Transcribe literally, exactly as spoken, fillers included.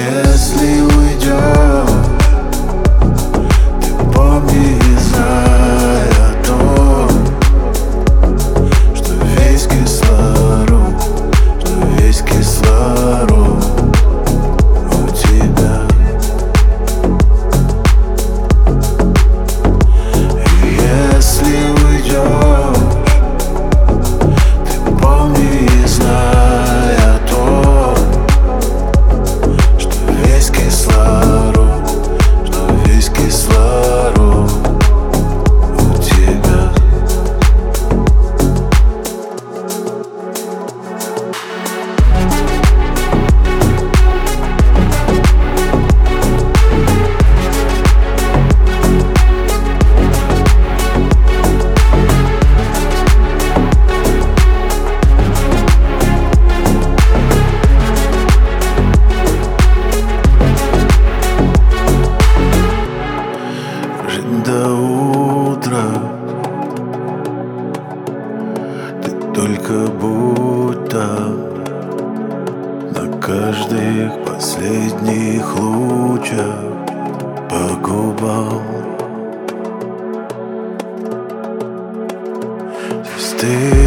Если уйдешь, ты помни и знай о том, что весь кислород, что весь кислород у тебя. И если уйдешь, ты помни и знай о том, что весь кислород, что весь кислород у тебя. Жить до утра, ты только будь там, на каждых последних лучах по губам. Звезды